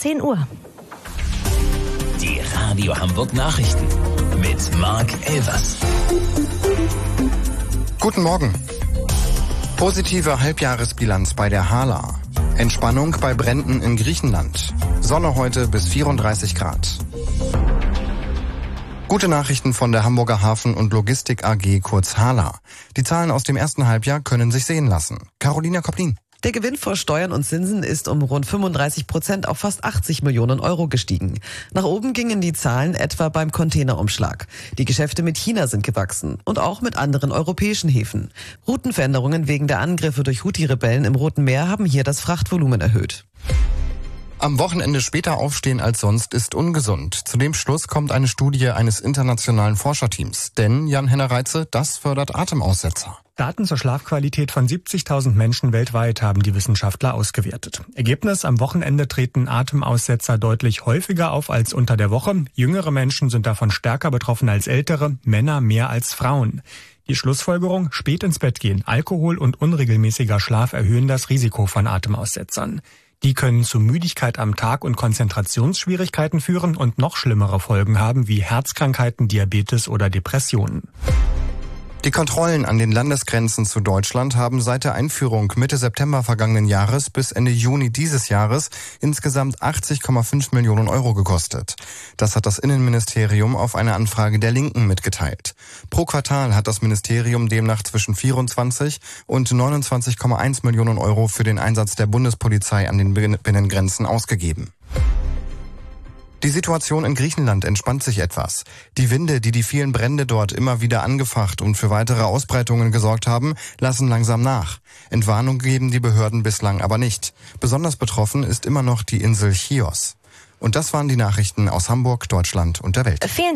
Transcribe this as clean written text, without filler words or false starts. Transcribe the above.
10 Uhr. Die Radio Hamburg Nachrichten mit Marc Elvers. Guten Morgen. Positive Halbjahresbilanz bei der HHLA. Entspannung bei Bränden in Griechenland. Sonne heute bis 34 Grad. Gute Nachrichten von der Hamburger Hafen- und Logistik AG, kurz HHLA. Die Zahlen aus dem ersten Halbjahr können sich sehen lassen. Carolina Koplin. Der Gewinn vor Steuern und Zinsen ist um rund 35% auf fast 80 Millionen Euro gestiegen. Nach oben gingen die Zahlen etwa beim Containerumschlag. Die Geschäfte mit China sind gewachsen und auch mit anderen europäischen Häfen. Routenveränderungen wegen der Angriffe durch Houthi-Rebellen im Roten Meer haben hier das Frachtvolumen erhöht. Am Wochenende später aufstehen als sonst ist ungesund. Zu dem Schluss kommt eine Studie eines internationalen Forscherteams. Denn, Jan-Henner Reitze, das fördert Atemaussetzer. Daten zur Schlafqualität von 70.000 Menschen weltweit haben die Wissenschaftler ausgewertet. Ergebnis: Am Wochenende treten Atemaussetzer deutlich häufiger auf als unter der Woche. Jüngere Menschen sind davon stärker betroffen als ältere, Männer mehr als Frauen. Die Schlussfolgerung: spät ins Bett gehen, Alkohol und unregelmäßiger Schlaf erhöhen das Risiko von Atemaussetzern. Die können zu Müdigkeit am Tag und Konzentrationsschwierigkeiten führen und noch schlimmere Folgen haben wie Herzkrankheiten, Diabetes oder Depressionen. Die Kontrollen an den Landesgrenzen zu Deutschland haben seit der Einführung Mitte September vergangenen Jahres bis Ende Juni dieses Jahres insgesamt 80,5 Millionen Euro gekostet. Das hat das Innenministerium auf eine Anfrage der Linken mitgeteilt. Pro Quartal hat das Ministerium demnach zwischen 24 und 29,1 Millionen Euro für den Einsatz der Bundespolizei an den Binnengrenzen ausgegeben. Die Situation in Griechenland entspannt sich etwas. Die Winde, die vielen Brände dort immer wieder angefacht und für weitere Ausbreitungen gesorgt haben, lassen langsam nach. Entwarnung geben die Behörden bislang aber nicht. Besonders betroffen ist immer noch die Insel Chios. Und das waren die Nachrichten aus Hamburg, Deutschland und der Welt.